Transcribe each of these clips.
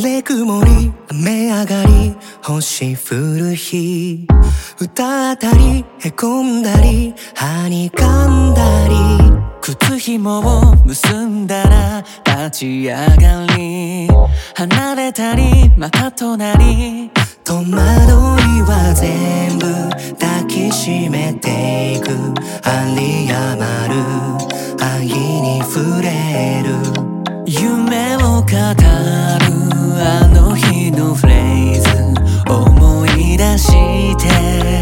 晴れ曇り雨上がり星降る日、歌ったりへこんだりはにかんだり、 靴紐を結んだら立ち上がり、離れたりまた隣、 戸惑いは全部抱きしめていく、有り余る愛に触れる、 夢を語るあの日のフレーズ思い出して、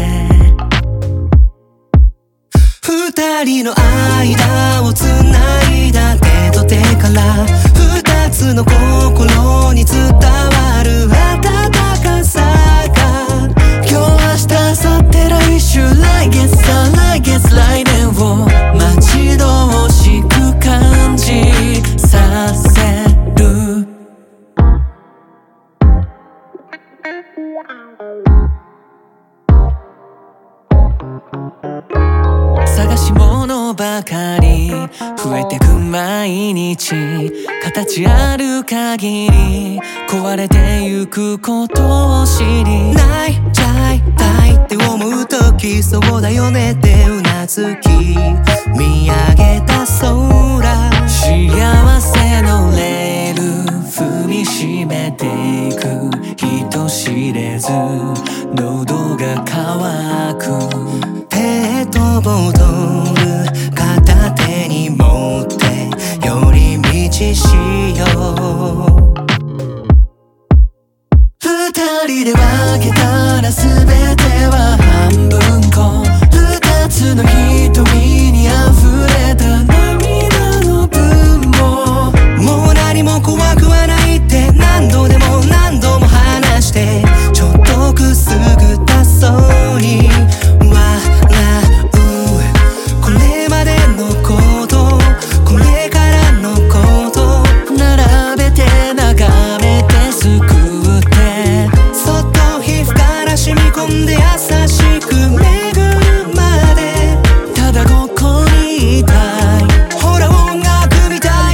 二人の間をつないだ手と手から二つの心に伝わる温かさが、 今日明日明後日来週来月再来月来年を待ち遠しく感じさせる。探し物ばかり増えてく毎日、形ある限り壊れてゆくことを知り、 泣いちゃいたいって思うとき、そうだよねってうなずき、見上げた空、 幸せのレール踏みしめていく、人知れず喉が渇く、 ペットボトル片手に持って寄り道しよう、 二人で分けたら全ては半分こ、二つの瞳に溢れた涙の分も、 もう何も怖くはないって何度でも何度も話して、ちょっとくすぐったそうに笑う、これまでのこと、これからのこと、 並べて眺めて救って、 そっと皮膚から染み込んで優しく巡るまで、 ただここにいたい、 ほら音楽みたい、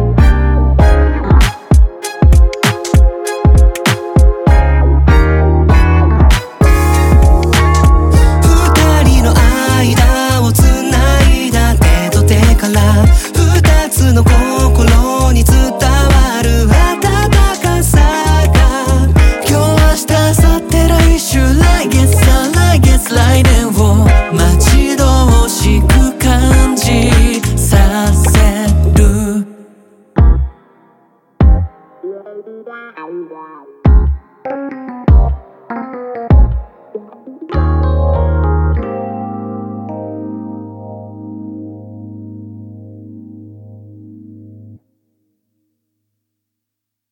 二人の間をつないだ手と手から二つの心に伝わる温かさが、 今日明日明後日来週来月再来月来年を待ち遠しく感じさせる。